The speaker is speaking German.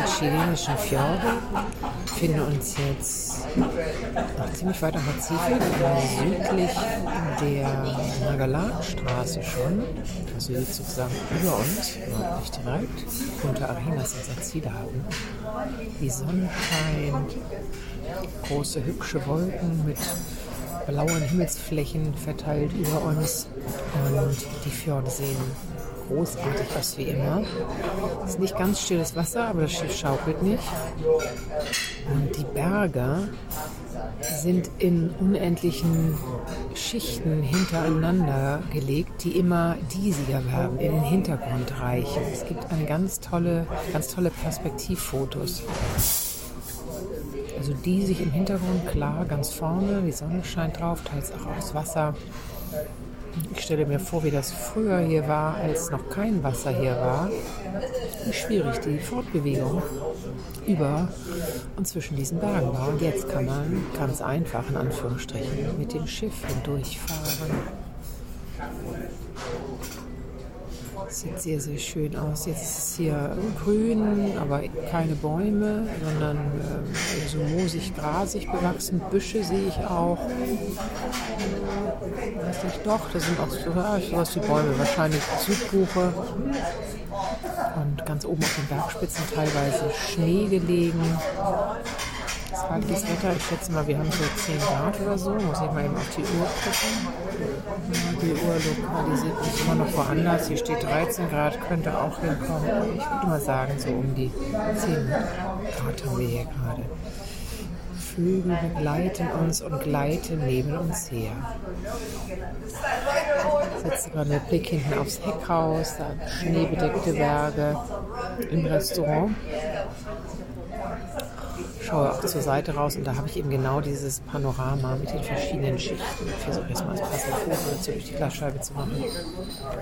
chilenischen Fjorde, befinden uns jetzt ziemlich weit am Pazifik, südlich der Magallanes-Straße schon, also jetzt sozusagen über uns, aber nicht direkt, Punta Arenas ist unser Zielhafen. Die Sonne scheint, große hübsche Wolken mit blauen Himmelsflächen verteilt über uns und die Fjorde sehen großartig aus wie immer. Es ist nicht ganz stilles Wasser, aber das Schiff schaukelt nicht. Und die Berge sind in unendlichen Schichten hintereinander gelegt, die immer diesiger werden, in den Hintergrund reichen. Es gibt eine ganz tolle Perspektivfotos. Also die sich im Hintergrund klar, ganz vorne, die Sonne scheint drauf, teils auch aufs Wasser. Ich stelle mir vor, wie das früher hier war, als noch kein Wasser hier war. Wie schwierig die Fortbewegung über und zwischen diesen Bergen war. Und jetzt kann man ganz einfach, in Anführungsstrichen, mit dem Schiff hindurchfahren. Sieht sehr, sehr schön aus. Jetzt ist es hier grün, aber keine Bäume, sondern so moosig-grasig bewachsen. Büsche sehe ich auch. Weiß nicht, doch, da sind auch sowas wie Bäume, wahrscheinlich Südbuche. Und ganz oben auf den Bergspitzen teilweise Schnee gelegen. Das war das Wetter, ich schätze mal, wir haben so 10 Grad oder so. Muss ich mal eben auf die Uhr gucken. Ja, die Uhr lokalisiert mich immer noch woanders. Hier steht 13 Grad, könnte auch hinkommen. Ich würde mal sagen, so um die 10 Grad haben wir hier gerade. Vögel begleiten uns und gleiten neben uns her. Ich setze gerade mit Blick hinten aufs Heck raus, da schneebedeckte Berge im Restaurant. Schaue auch zur Seite raus und da habe ich eben genau dieses Panorama mit den verschiedenen Schichten. Ich versuche jetzt mal das passende Foto dazu durch die Glasscheibe zu machen.